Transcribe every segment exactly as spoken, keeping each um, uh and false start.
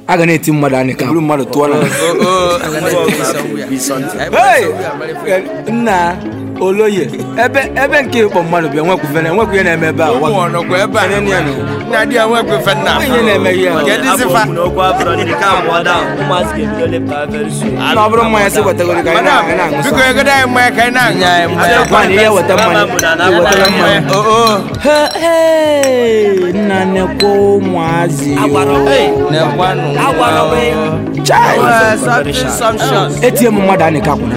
aga na-eti mmadụ anyị ka bụrụ mmadụ tụọ na nna Oloye ebe ebe nke ịkpọ mmadụ bịa nwekwufere enwekwu ihe na-eme ebe a onye na-eme ihe na ọ bụrụ mmanya si wetagoro ka anyị na-aṅụ ihe weta mmanya nna nekwa ụmụazị etie m mmadụ anyị ka akwụna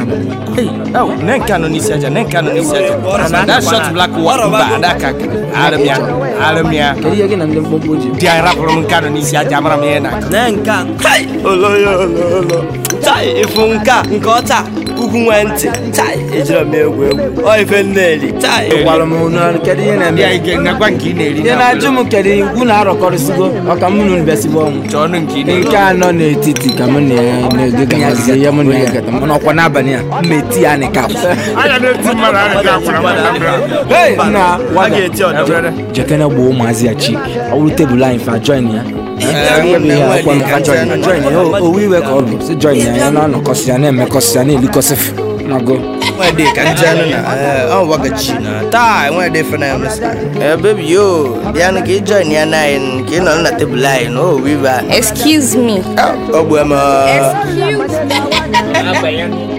that short black one that kaka armia armia keriye gina ndem bomboji dia raporo nkano ni sia jamara me na nenka hai oloyo olo tai ifunka nkota ugwu nwenti tai ejira m egwu egwu o ife nneli tai gwara m unu keriye na me ya na gwa nke na-eri na na-ajụ m keriye ugwu na-arọkọrịsịgo ọka m nunu besibo ọnwụ chọnụ nke nke anọ n'etiti ka m na-egagazi ya m na-egata m n'ọkwa n'abalị a mmeti ya nị ka anya na-eti mmadụ anyị ka akwụna na jekene gboo ụmụazị ya chik ọ bụrụ tebụl anyị fa join ya owu iwe ka ọ bụ si join ya ya na-anọkọsị ya na-emekọsị ya na-elikọsịfụ nago nwede ka njanu na ọ wagachi na taa nwede fena emesa eh baby yo bịa na ka join ya na anyị ka ị nọ na tebụl anyị na o wiwa excuse me ọ bụ ema excuse me